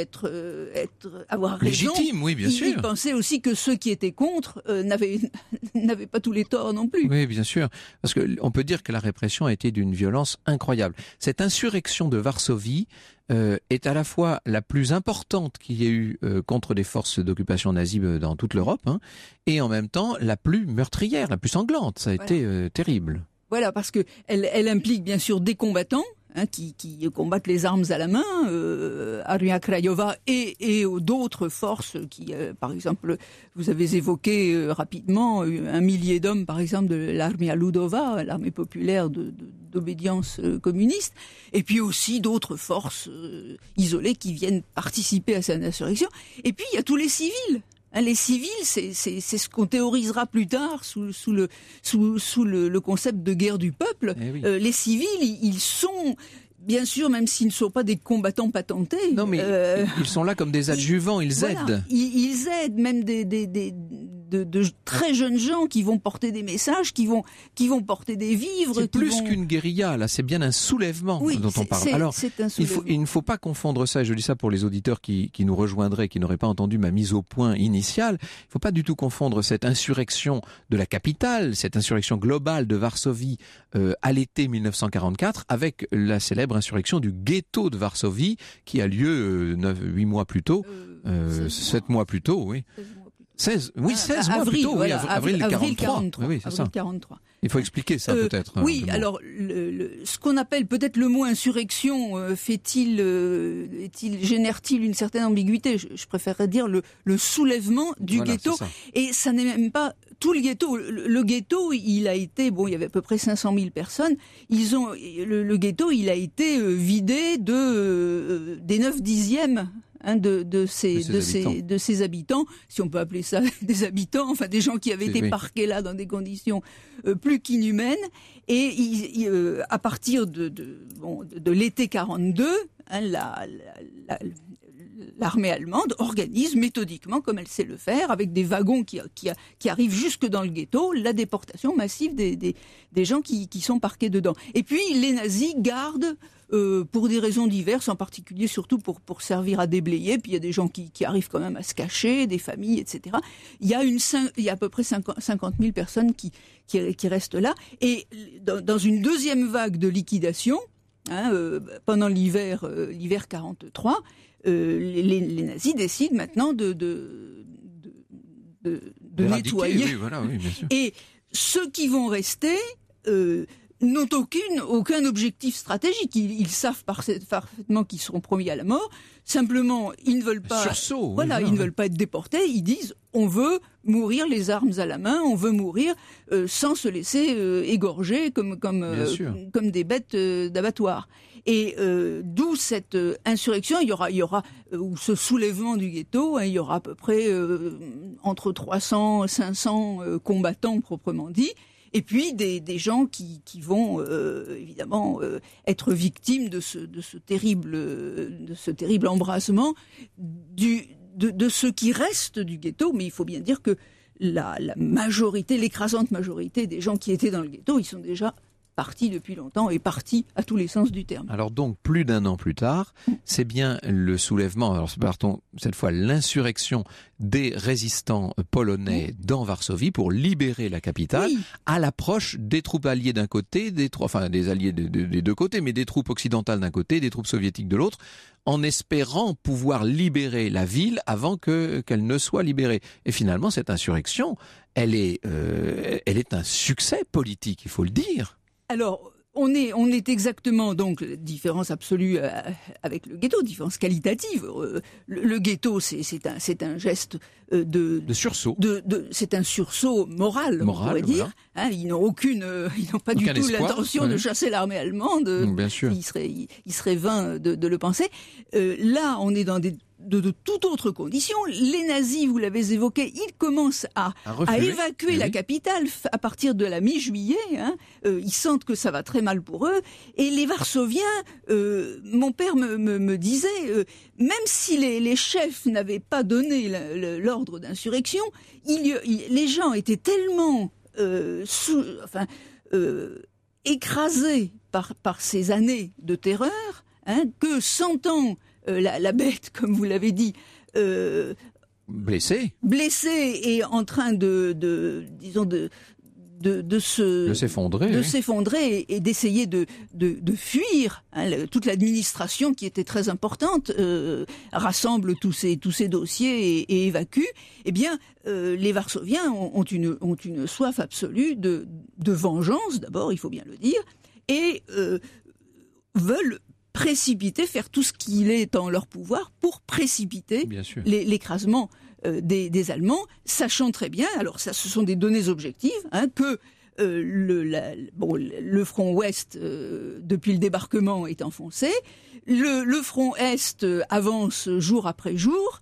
Speaker 5: avoir raison,
Speaker 3: légitime, oui, bien sûr.
Speaker 5: Ils pensaient aussi que ceux qui étaient contre n'avaient pas tous les torts non plus.
Speaker 3: Oui, bien sûr. Parce qu'on peut dire que la répression a été d'une violence incroyable. Cette insurrection de Varsovie est à la fois la plus importante qu'il y ait eu contre des forces d'occupation nazie dans toute l'Europe, et en même temps la plus meurtrière, la plus sanglante. Ça a été terrible.
Speaker 5: Voilà, parce que elle implique bien sûr des combattants, qui combattent les armes à la main, Armia Krajova et d'autres forces qui, par exemple, vous avez évoqué rapidement 1 millier d'hommes, par exemple, de l'Armia Ludova, l'armée populaire d'obédience communiste, et puis aussi d'autres forces isolées qui viennent participer à cette insurrection. Et puis, il y a tous les civils. Les civils, c'est ce qu'on théorisera plus tard sous le concept de guerre du peuple.
Speaker 3: Oui.
Speaker 5: Les civils, ils sont, bien sûr, même s'ils ne sont pas des combattants patentés.
Speaker 3: Non, mais ils sont là comme des adjuvants, ils aident.
Speaker 5: Ils aident même de très jeunes gens qui vont porter des messages, qui vont porter des vivres.
Speaker 3: C'est plus qu'une guérilla, là, c'est bien un soulèvement dont on parle. Alors, il ne faut pas confondre ça, et je dis ça pour les auditeurs qui nous rejoindraient, qui n'auraient pas entendu ma mise au point initiale, il ne faut pas du tout confondre cette insurrection de la capitale, cette insurrection globale de Varsovie à l'été 1944, avec la célèbre insurrection du ghetto de Varsovie, qui a lieu 8 mois plus tôt, 7 mois plus tôt, oui. 16 mois plus tôt, oui, avril 43. Oui, c'est ça.
Speaker 5: 43.
Speaker 3: Il faut expliquer ça peut-être.
Speaker 5: Oui, alors ce qu'on appelle peut-être le mot insurrection, génère-t-il une certaine ambiguïté? Je préférerais dire le soulèvement du ghetto. Et ça n'est même pas tout le ghetto. Le ghetto, il a été, il y avait à peu près 500 000 personnes. Le ghetto, il a été vidé des 9/10 de ces habitants, si on peut appeler ça des habitants, enfin des gens qui avaient été parqués là dans des conditions plus qu'inhumaines. Et à partir de l'été 42, l'armée allemande organise méthodiquement, comme elle sait le faire, avec des wagons qui arrivent jusque dans le ghetto, la déportation massive des gens qui sont parqués dedans. Et puis les nazis gardent, pour des raisons diverses, en particulier surtout pour servir à déblayer, puis il y a des gens qui arrivent quand même à se cacher, des familles, etc. Il y a à peu près 50 000 personnes qui restent là. Et dans une deuxième vague de liquidation, pendant l'hiver 43, les nazis décident maintenant de nettoyer.
Speaker 3: Oui, bien sûr.
Speaker 5: Et ceux qui vont rester n'ont aucun objectif stratégique. Ils savent parfaitement qu'ils seront promis à la mort. Simplement, ils ne veulent pas.
Speaker 3: Sursaut.
Speaker 5: Voilà, ils ne veulent pas être déportés. Ils disent on veut mourir les armes à la main, on veut mourir sans se laisser égorger comme des bêtes d'abattoir. Et d'où cette insurrection, il y aura ou ce soulèvement du ghetto, il y aura à peu près entre 300 et 500 combattants proprement dit. Et puis des gens qui vont évidemment être victimes de ce terrible embrasement de ce qui reste du ghetto. Mais il faut bien dire que la majorité, l'écrasante majorité des gens qui étaient dans le ghetto, ils sont déjà partis depuis longtemps et partis à tous les sens du terme.
Speaker 3: Alors donc, plus d'un an plus tard, c'est bien le soulèvement, alors partons cette fois l'insurrection des résistants polonais dans Varsovie pour libérer la capitale, à l'approche des troupes alliées d'un côté, des alliés des deux côtés, mais des troupes occidentales d'un côté, des troupes soviétiques de l'autre, en espérant pouvoir libérer la ville avant qu'elle ne soit libérée. Et finalement, cette insurrection, elle est un succès politique, il faut le dire.
Speaker 5: Alors, on est exactement, donc, différence absolue avec le ghetto, différence qualitative. Le ghetto, c'est un geste de
Speaker 3: sursaut.
Speaker 5: C'est un sursaut moral, on pourrait dire. Voilà. Ils n'ont pas du tout l'intention de chasser l'armée allemande.
Speaker 3: Bien sûr.
Speaker 5: Il serait vain de le penser. Là, on est dans de toute autre condition. Les nazis, vous l'avez évoqué, ils commencent à évacuer la capitale à partir de la mi-juillet. Ils sentent que ça va très mal pour eux. Et les Varsoviens, mon père me disait, même si les chefs n'avaient pas donné l'ordre d'insurrection, les gens étaient tellement écrasés par ces années de terreur que sentant la bête, comme vous l'avez dit,
Speaker 3: blessée
Speaker 5: et en train de s'effondrer et d'essayer de fuir. Toute l'administration qui était très importante rassemble tous ces dossiers et évacue. Eh bien, les Varsoviens ont une soif absolue de vengeance, d'abord, il faut bien le dire, et veulent faire tout ce qu'il est en leur pouvoir pour précipiter l'écrasement des Allemands, sachant très bien, alors ça, ce sont des données objectives, que le front ouest, depuis le débarquement, est enfoncé, le front est avance jour après jour,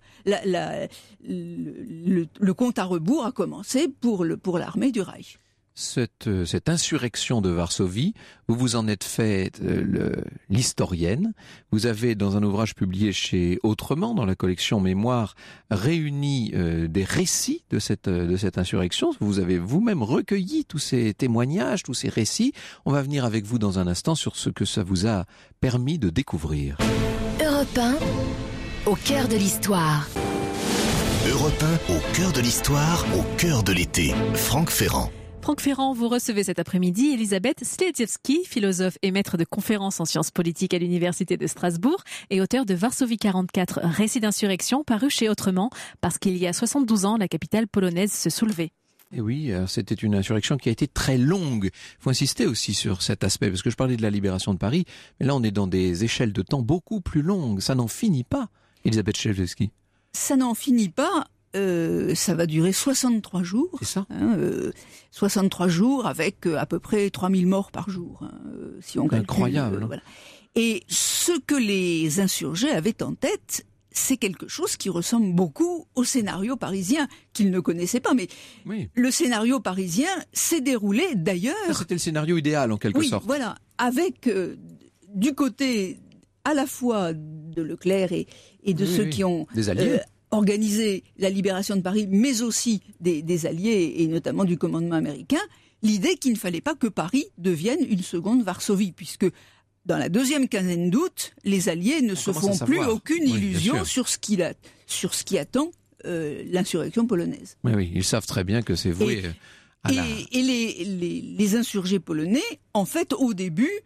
Speaker 5: le compte à rebours a commencé pour l'armée du Reich.
Speaker 3: Cette insurrection de Varsovie, vous en êtes fait l'historienne. Vous avez, dans un ouvrage publié chez Autrement, dans la collection Mémoire, réuni des récits de cette insurrection. Vous avez vous-même recueilli tous ces témoignages, tous ces récits. On va venir avec vous dans un instant sur ce que ça vous a permis de découvrir.
Speaker 4: Europe 1, au cœur de l'histoire.
Speaker 1: Europe 1, au cœur de l'histoire, au cœur de l'été. Franck Ferrand.
Speaker 2: Franck Ferrand, vous recevez cet après-midi Elisabeth Śledziewski, philosophe et maître de conférences en sciences politiques à l'Université de Strasbourg et auteur de Varsovie 44, récit d'insurrection paru chez Autrement, parce qu'il y a 72 ans, la capitale polonaise se soulevait.
Speaker 3: Et oui, c'était une insurrection qui a été très longue. Il faut insister aussi sur cet aspect, parce que je parlais de la libération de Paris, mais là on est dans des échelles de temps beaucoup plus longues. Ça n'en finit pas, Elisabeth Śledziewski.
Speaker 5: Ça n'en finit pas. Ça va durer 63 jours.
Speaker 3: C'est ça.
Speaker 5: 63 jours avec à peu près 3000 morts par jour. Si on calcule.
Speaker 3: Incroyable.
Speaker 5: Voilà. Et ce que les insurgés avaient en tête, c'est quelque chose qui ressemble beaucoup au scénario parisien qu'ils ne connaissaient pas. Mais le scénario parisien s'est déroulé d'ailleurs.
Speaker 3: C'était le scénario idéal en quelque sorte.
Speaker 5: Voilà, avec du côté à la fois de Leclerc et de ceux qui ont
Speaker 3: des alliés.
Speaker 5: Organisé la libération de Paris, mais aussi des alliés et notamment du commandement américain, l'idée qu'il ne fallait pas que Paris devienne une seconde Varsovie, puisque dans la deuxième quinzaine d'août, les alliés ne se font plus aucune illusion sur ce qui attend l'insurrection polonaise.
Speaker 3: Oui, ils savent très bien que c'est voué
Speaker 5: et les insurgés polonais, en fait, au début,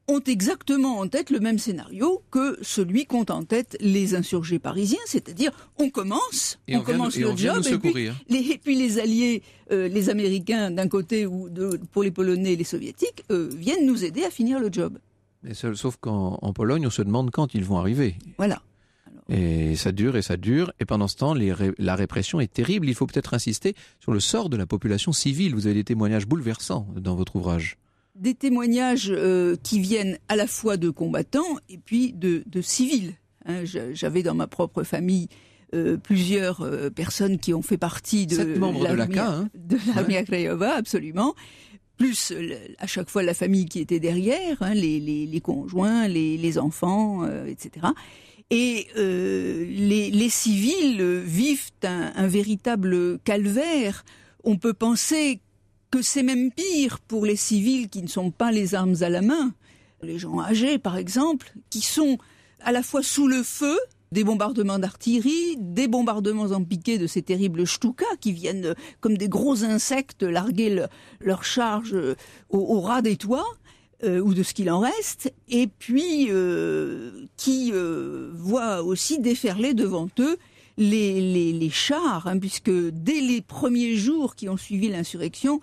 Speaker 5: ont exactement en tête le même scénario que celui qu'ont en tête les insurgés parisiens, c'est-à-dire on commence le job, et puis les alliés, les Américains d'un côté ou pour les Polonais et les Soviétiques, viennent nous aider à finir le job.
Speaker 3: Sauf qu'en Pologne, on se demande quand ils vont arriver.
Speaker 5: Voilà.
Speaker 3: Et ça dure, et pendant ce temps, la répression est terrible. Il faut peut-être insister sur le sort de la population civile. Vous avez des témoignages bouleversants dans votre ouvrage.
Speaker 5: Des témoignages qui viennent à la fois de combattants et puis de civils. J'avais dans ma propre famille plusieurs personnes qui ont fait partie de
Speaker 3: 7 membres de l'AKA,
Speaker 5: de l'Armia Krajowa, absolument. Plus à chaque fois la famille qui était derrière, les conjoints, les enfants, etc. Et les civils vivent un véritable calvaire. On peut penser que c'est même pire pour les civils qui ne sont pas les armes à la main. Les gens âgés, par exemple, qui sont à la fois sous le feu des bombardements d'artillerie, des bombardements en piqué de ces terribles Stuka qui viennent comme des gros insectes larguer leurs charges au ras des toits, ou de ce qu'il en reste, et puis qui voient aussi déferler devant eux les chars, puisque dès les premiers jours qui ont suivi l'insurrection,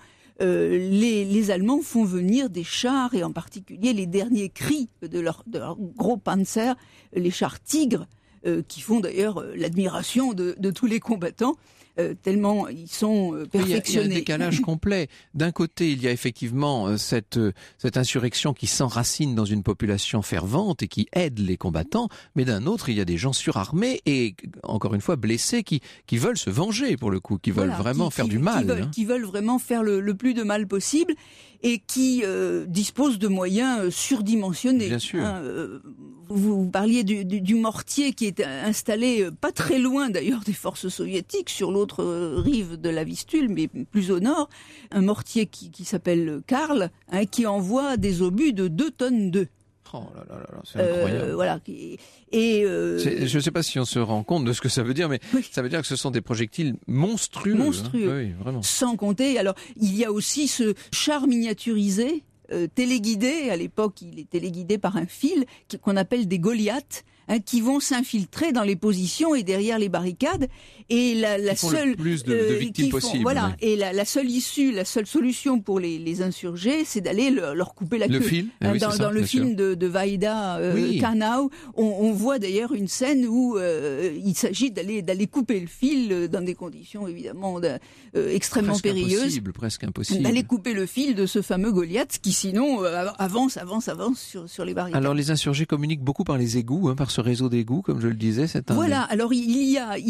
Speaker 5: les Allemands font venir des chars, et en particulier les derniers cris de leur gros Panzer, les chars Tigres, qui font d'ailleurs l'admiration de tous les combattants, tellement ils sont perfectionnés.
Speaker 3: Il y a un décalage complet. D'un côté, il y a effectivement cette insurrection qui s'enracine dans une population fervente et qui aide les combattants, mais d'un autre, il y a des gens surarmés et, encore une fois, blessés qui veulent se venger, pour le coup, qui veulent vraiment faire du mal.
Speaker 5: Qui veulent vraiment faire le plus de mal possible et qui disposent de moyens surdimensionnés.
Speaker 3: Bien sûr.
Speaker 5: Vous parliez du mortier qui est installé pas très loin d'ailleurs des forces soviétiques, sur l'autre rive de la Vistule, mais plus au nord, un mortier qui s'appelle Karl, qui envoie des obus de 2 tonnes d'œufs.
Speaker 3: Oh là là là, c'est incroyable.
Speaker 5: Voilà.
Speaker 3: Je ne sais pas si on se rend compte de ce que ça veut dire, mais oui. Ça veut dire que ce sont des projectiles monstrueux.
Speaker 5: Monstrueux.
Speaker 3: Oui, vraiment.
Speaker 5: Sans compter, alors, il y a aussi ce char miniaturisé, téléguidé. À l'époque, il est téléguidé par un fil qu'on appelle des Goliaths, qui vont s'infiltrer dans les positions et derrière les barricades, et la seule
Speaker 3: le plus de victimes possible.
Speaker 5: Voilà,
Speaker 3: oui.
Speaker 5: et la seule issue, la seule solution pour les insurgés, c'est d'aller leur couper la queue.
Speaker 3: Le fil,
Speaker 5: dans le film de Vaida Karnau, on voit d'ailleurs une scène où il s'agit d'aller couper le fil dans des conditions évidemment extrêmement périlleuses.
Speaker 3: Presque impossible.
Speaker 5: D'aller couper le fil de ce fameux Goliath qui sinon avance sur les barricades.
Speaker 3: Alors les insurgés communiquent beaucoup par les égouts, par ce réseau d'égouts, comme je le disais.
Speaker 5: Voilà. Alors il y a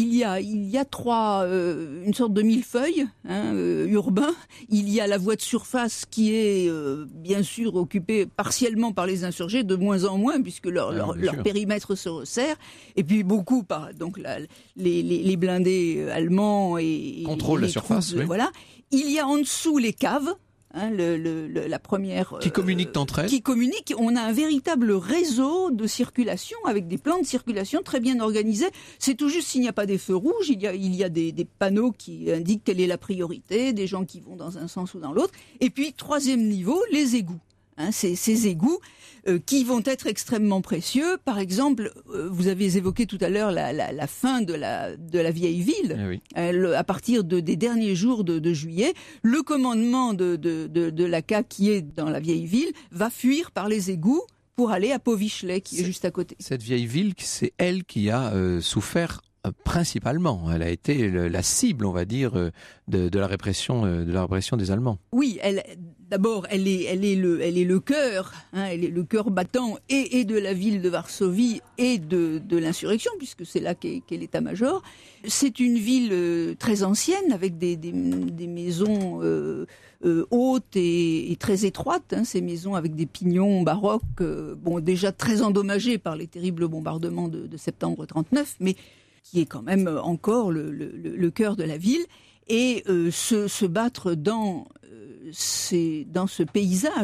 Speaker 5: une sorte de millefeuille urbain. Il y a la voie de surface qui est bien sûr occupée partiellement par les insurgés, de moins en moins puisque leur périmètre se resserre. Et puis beaucoup par les blindés allemands et
Speaker 3: contrôle la surface. Oui.
Speaker 5: Voilà. Il y a en dessous les caves. La première
Speaker 3: qui communiquent entre elles.
Speaker 5: Qui communiquent. On a un véritable réseau de circulation avec des plans de circulation très bien organisés. C'est tout juste s'il n'y a pas des feux rouges, il y a des panneaux qui indiquent quelle est la priorité, des gens qui vont dans un sens ou dans l'autre. Et puis troisième niveau, les égouts. Ces égouts qui vont être extrêmement précieux. Par exemple, vous avez évoqué tout à l'heure la fin de la vieille ville.
Speaker 3: Eh oui.
Speaker 5: À partir des derniers jours de juillet, le commandement de l'AK qui est dans la vieille ville va fuir par les égouts pour aller à Powiśle, qui est juste à côté.
Speaker 3: Cette vieille ville, c'est elle qui a souffert principalement. Elle a été la cible, on va dire, de la répression des Allemands.
Speaker 5: Oui, d'abord, elle est le cœur, elle est le cœur battant et de la ville de Varsovie et de l'insurrection, puisque c'est là qu'est l'état-major. C'est une ville très ancienne, avec des maisons hautes et très étroites, ces maisons avec des pignons baroques, déjà très endommagés par les terribles bombardements de septembre 1939, mais qui est quand même encore le cœur de la ville, et se battre dans ce paysage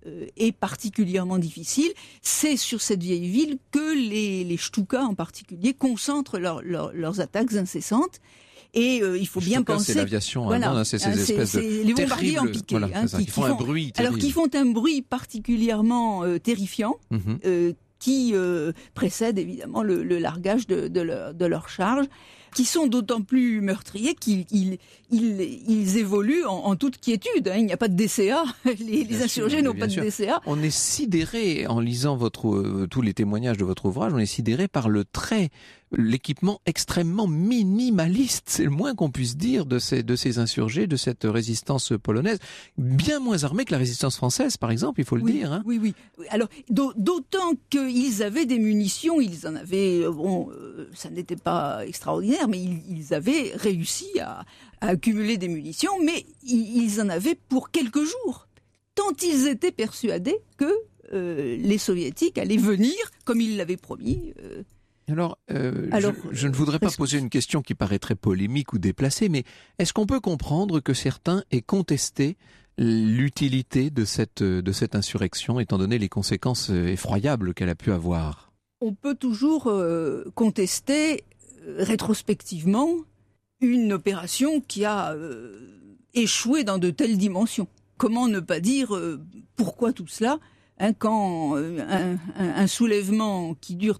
Speaker 5: est particulièrement difficile. C'est sur cette vieille ville que les Stukas en particulier concentrent leurs attaques incessantes. Et il faut bien penser.
Speaker 3: C'est l'aviation allemande, c'est ces espèces de
Speaker 5: les bombardiers en piqué,
Speaker 3: qui font un bruit terrible.
Speaker 5: Alors qui font un bruit particulièrement terrifiant, qui précède évidemment le largage de leur charge, qui sont d'autant plus meurtriers qu'ils évoluent en toute quiétude. Il n'y a pas de DCA, les insurgés n'ont pas de DCA.
Speaker 3: On est sidéré en lisant tous les témoignages de votre ouvrage, on est sidéré par l'équipement extrêmement minimaliste, c'est le moins qu'on puisse dire de ces insurgés, de cette résistance polonaise, bien moins armée que la résistance française, par exemple, il faut le dire.
Speaker 5: Oui. Alors, d'autant qu'ils avaient des munitions, ils en avaient, ça n'était pas extraordinaire, mais ils avaient réussi à accumuler des munitions, mais ils en avaient pour quelques jours, tant ils étaient persuadés que les Soviétiques allaient venir, comme ils l'avaient promis.
Speaker 3: Alors, je ne voudrais pas poser une question qui paraîtrait polémique ou déplacée, mais est-ce qu'on peut comprendre que certains aient contesté l'utilité de cette insurrection, étant donné les conséquences effroyables qu'elle a pu avoir ?
Speaker 5: On peut toujours contester rétrospectivement une opération qui a échoué dans de telles dimensions. Comment ne pas dire pourquoi tout cela ? Quand un soulèvement qui dure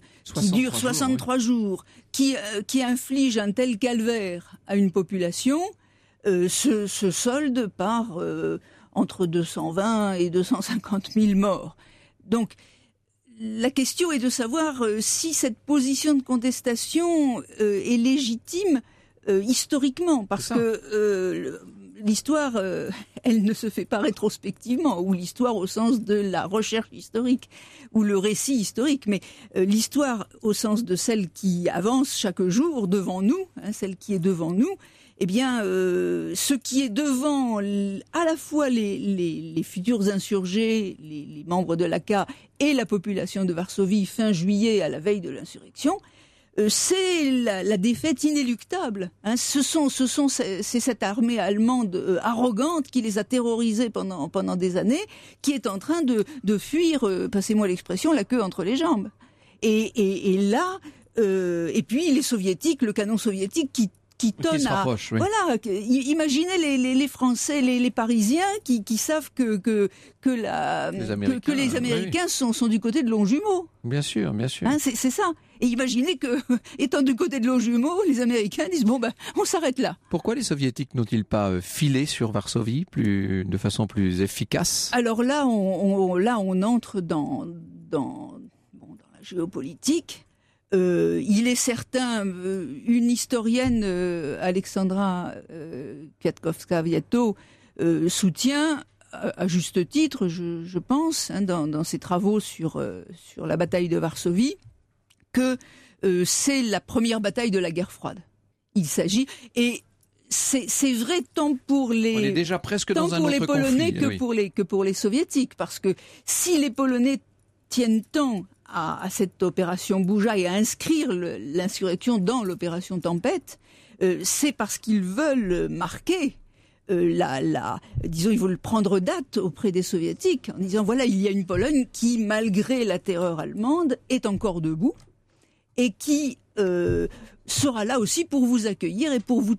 Speaker 5: 63 jours, qui inflige un tel calvaire à une population, se solde par entre 220 et 250 000 morts. Donc, la question est de savoir si cette position de contestation est légitime historiquement, parce que l'histoire, elle ne se fait pas rétrospectivement, ou l'histoire au sens de la recherche historique, ou le récit historique, mais l'histoire au sens de celle qui avance chaque jour devant nous, celle qui est devant nous, eh bien, ce qui est devant à la fois les futurs insurgés, les membres de l'AK et la population de Varsovie fin juillet à la veille de l'insurrection, c'est la défaite inéluctable. C'est cette armée allemande arrogante qui les a terrorisés pendant des années, qui est en train de fuir, passez-moi l'expression, la queue entre les jambes. Et là, et puis les soviétiques, le canon soviétique qui tonne à...
Speaker 3: Oui.
Speaker 5: Voilà, imaginez les Français, les Parisiens qui savent que les Américains sont du côté de Longjumeau.
Speaker 3: Bien sûr.
Speaker 5: C'est ça. Et imaginez que, étant du côté de Longjumeau, les Américains disent on s'arrête là.
Speaker 3: Pourquoi les Soviétiques n'ont-ils pas filé sur Varsovie de façon plus efficace ? Alors
Speaker 5: là, on entre dans la géopolitique. Il est certain, une historienne, Alexandra Kwiatkowska-Wiatow, soutient, à juste titre, je pense, dans ses travaux sur la bataille de Varsovie, que c'est la première bataille de la guerre froide. Il s'agit, et c'est vrai tant pour les...
Speaker 3: On est déjà presque dans un autre
Speaker 5: Polonais
Speaker 3: conflit,
Speaker 5: que pour les Soviétiques, parce que si les Polonais tiennent tant à cette opération Bouja et à inscrire l'insurrection dans l'opération Tempête, c'est parce qu'ils veulent marquer disons, ils veulent prendre date auprès des Soviétiques en disant voilà, il y a une Pologne qui, malgré la terreur allemande, est encore debout et qui sera là aussi pour vous accueillir et pour vous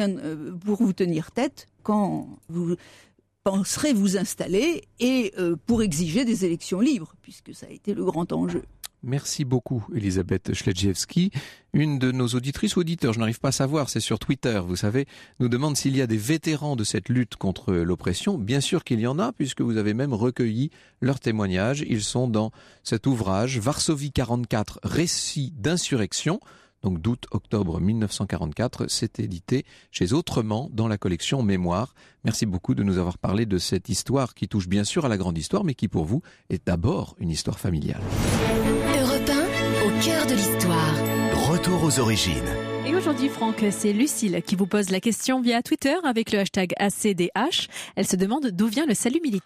Speaker 5: tenir tête quand vous penserez vous installer et pour exiger des élections libres, puisque ça a été le grand enjeu.
Speaker 3: Merci beaucoup, Elisabeth Śledziewski. Une de nos auditrices ou auditeurs, je n'arrive pas à savoir, c'est sur Twitter, vous savez, nous demande s'il y a des vétérans de cette lutte contre l'oppression. Bien sûr qu'il y en a, puisque vous avez même recueilli leurs témoignages. Ils sont dans cet ouvrage, Varsovie 44, récit d'insurrection. Donc d'août-octobre 1944, c'est édité chez Autrement dans la collection Mémoire. Merci beaucoup de nous avoir parlé de cette histoire qui touche bien sûr à la grande histoire, mais qui pour vous est d'abord une histoire familiale.
Speaker 4: Europe 1, au cœur de l'histoire.
Speaker 1: Retour aux origines.
Speaker 2: Et aujourd'hui, Franck, c'est Lucille qui vous pose la question via Twitter avec le hashtag ACDH. Elle se demande d'où vient le salut militaire.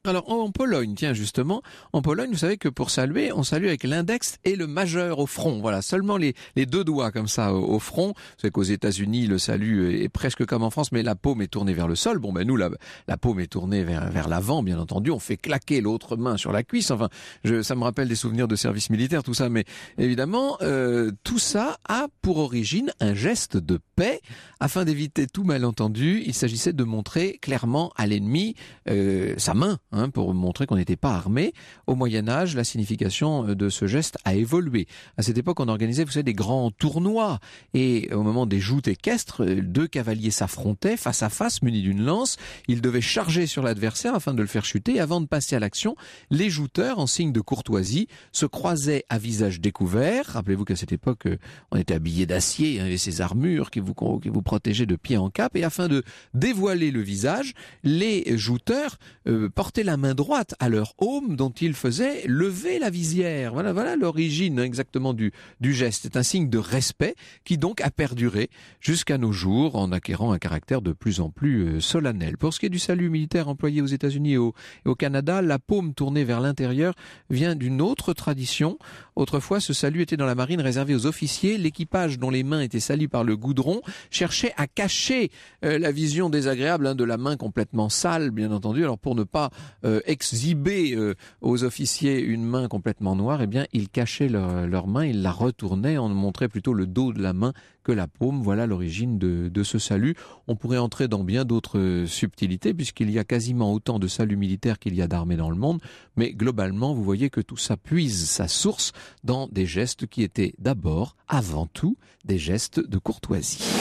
Speaker 3: Alors en Pologne, tiens justement, en Pologne, vous savez que pour saluer, on salue avec l'index et le majeur au front. Voilà, seulement les deux doigts comme ça au front. Vous savez qu'aux États-Unis, le salut est presque comme en France, mais la paume est tournée vers le sol. Bon, ben nous, la paume est tournée vers l'avant, bien entendu. On fait claquer l'autre main sur la cuisse. Enfin, ça me rappelle des souvenirs de service militaire, tout ça. Mais évidemment, tout ça a pour origine un geste de paix. Afin d'éviter tout malentendu, il s'agissait de montrer clairement à l'ennemi sa main, pour montrer qu'on n'était pas armé. Au Moyen-Âge, la signification de ce geste a évolué. À cette époque, on organisait, vous savez, des grands tournois. Et au moment des joutes équestres, deux cavaliers s'affrontaient face à face, munis d'une lance. Ils devaient charger sur l'adversaire afin de le faire chuter. Et avant de passer à l'action, les jouteurs, en signe de courtoisie, se croisaient à visage découvert. Rappelez-vous qu'à cette époque, on était habillés d'acier, et ces armures qui vous protégeaient de pied en cap. Et afin de dévoiler le visage, les jouteurs portaient la main droite à leur aume dont ils faisaient lever la visière. Voilà l'origine exactement du geste. C'est un signe de respect qui donc a perduré jusqu'à nos jours en acquérant un caractère de plus en plus solennel. Pour ce qui est du salut militaire employé aux États-Unis et au Canada, la paume tournée vers l'intérieur vient d'une autre tradition. Autrefois, ce salut était dans la marine réservé aux officiers. L'équipage dont les mains étaient salies par le goudron cherchait à cacher la vision désagréable de la main complètement sale, bien entendu. Alors pour ne pas exhiber aux officiers une main complètement noire, eh bien ils cachaient leur main, ils la retournaient, on montrait plutôt le dos de la main que la paume. Voilà l'origine de ce salut. On pourrait entrer dans bien d'autres subtilités puisqu'il y a quasiment autant de saluts militaires qu'il y a d'armées dans le monde, mais globalement vous voyez que tout ça puise sa source dans des gestes qui étaient d'abord, avant tout, des gestes de courtoisie.